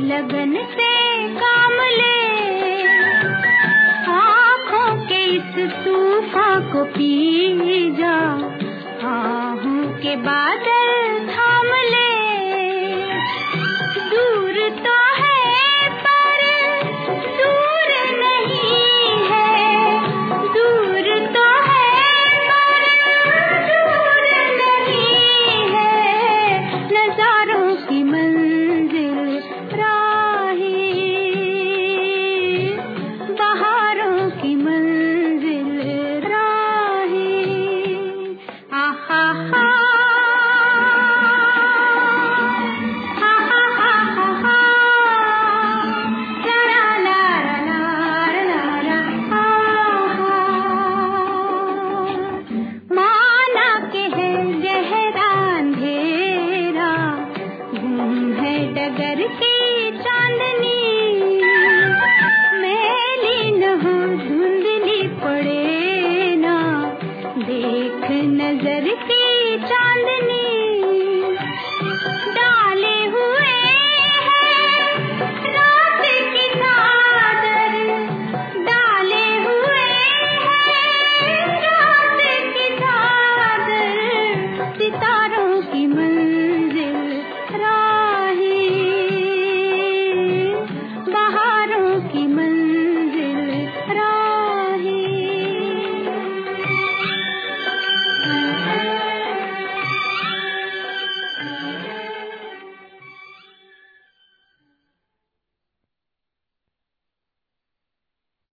लगन से काम ले, आँखों के इस तूफान को पी जा, आहों के बादल थाम ले। दूर तो है पर दूर नहीं है, दूर तो है पर दूर नहीं है, नजारों की मंजिल राही, बहारों की मंजिल राही। आहा हा डगर की चांदनी, मैली न हो धुंधली पड़े